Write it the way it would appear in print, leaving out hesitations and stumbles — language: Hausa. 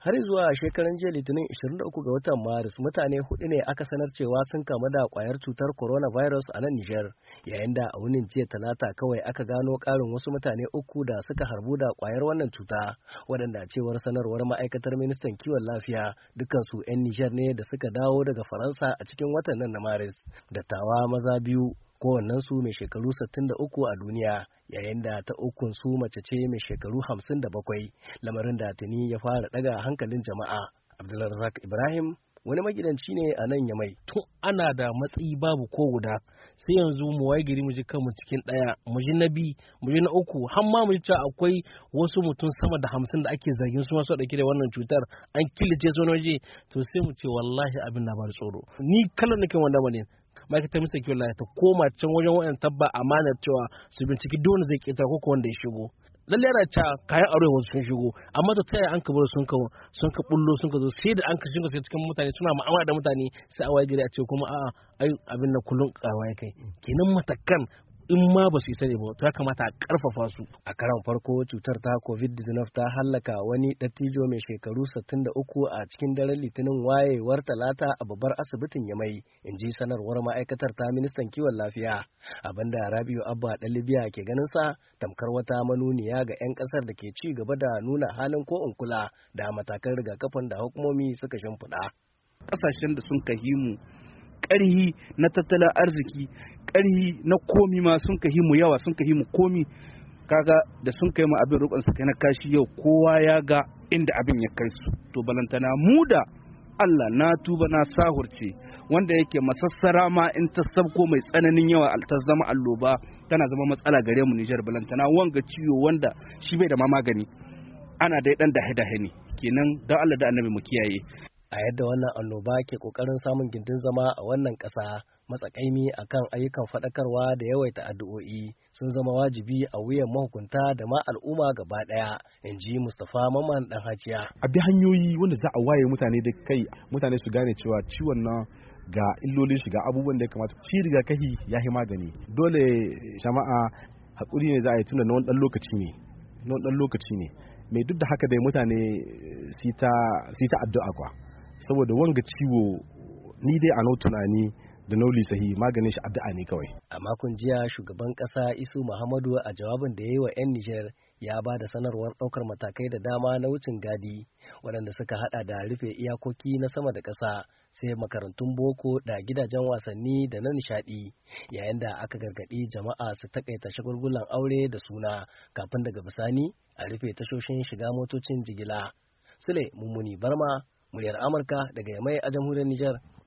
Har zuwa shekaran jiya Litinin 23 ga watan Maris mutane hudu ne aka sanar cewa sun kamu da kwayar cutar coronavirus a nan Nijar, yayin da a wunin jiya Talata kawai aka gano karin wasu mutane uku da suka harbu da kwayar wannan cuta, waɗanda cewar sanarwar ma'aikatar ministan kiwon lafiya dukansu 'yan Nijar ne da suka dawo daga Faransa a cikin watan nan na Maris. Dattawa maza biyu kowannensu mai shekaru 63 a duniya, yayin da ta ukun su mace ce mai shekaru 57, lamarin da tuni ya fara daga hankalin jama'a. Abdulrazak Ibrahim wani magidanci ne a nan Yamai. Tun ana da matsayi babu ko guda, sai yanzu mu waye gari mu ji kanmu cikin ɗaya, mu ji na biyu, mu ji na uku, har ma mu ji cewa akwai wasu mutum sama da 50 da ake zargin su masu dauke da wannan cutar, an killace su waje, to sai mu ce wallahi abin na bar tsoro. Ni kallon nake wanda bane. Ma'aikatar ministan kiwon lafiya ta koma can wajen waɗanda tabba amanar cewa su binciki duk wanda zai ƙetare ko wanda ya shigo. Lalle yana cewa kayan aure wasu sun shigo, amma to ta yaya an ka bar sun ka bullo sun ka zo sai da an ka shiga cikin mutane suna mu'amala da mutane sai a waye gari a ce kuma a'a ai abin nan kullun karuwa ya kai. Kenan matakan in ma ba su isa ne ba ta kamata a karfafa su. A karan farko cutar ta COVID-19 ta hallaka wani dattijo mai shekaru 63 a cikin daren Litinin wayewar Talata a babbar asibitin Yamai, in ji sanarwar ma'aikatar ta ministan kiwon lafiya. Abinda Rabiu Abba ɗan Libya ke ganin sa tamkar wata manuniya ga 'yan ƙasar da ke ci gaba da nuna halin ko in kula da matakan rigakafin da hukumomi suka shimfiɗa. Ƙasashen da sun kahimu ƙarhi na tattalin arziki, ƙarhi na komi ma sun kahimu yawa, sun kahimu komi, kaga da sun kai mu abin rukun su kai na kashi yau kowa ya ga inda abin ya kai su. To balantana mu da Allah na tuba na sahurce wanda yake masassara ma in ta sabko mai tsananin yawa ta zama alloba tana zama matsala gare mu Nijar, balantana wanga ciwo wanda shi bai da ma magani, ana dai dan dahe-dahe ne. Kenan don Allah da Annabi mu kiyaye. A yadda wannan annoba ke kokarin samun gindin zama a wannan ƙasa, matsakaimi akan ayyukan faɗakarwa da yawaita addu'o'i sun zama wajibi a wuyan mahukunta da ma al'umma gaba ɗaya, in ji Mustapha Mamman ɗan Hajiya. A bi hanyoyi wanda za a waye mutane da kai, mutane su gane cewa ciwon nan ga illolin shi, ga abubuwan da ya kamata. Shi rigakafi ya yi magani. Dole jama'a haƙuri ne za a yi tunda na wani ɗan lokaci ne. Mai duk da haka dai mutane si ta addu'a kwa. Saboda wanga ciwo ni dai a nau tunani da nauli sahi maganin shi addu'a ne kawai. A makon jiya shugaban ƙasa Isu Muhammadu a jawabin da ya yi wa 'yan Nijar ya ba da sanarwar ɗaukar matakai da dama na wucin gadi waɗanda suka haɗa da rufe iyakoki na sama da ƙasa, sai makarantun boko da gidajen wasanni da na nishaɗi, yayin da aka gargaɗi jama'a su takaita shagulgulan aure da suna kafin daga bisani a rufe tashoshin shiga motocin jigila. Sule Mummuni Barma, muryar Amurka daga Yamai a jamhuriyar Nijar.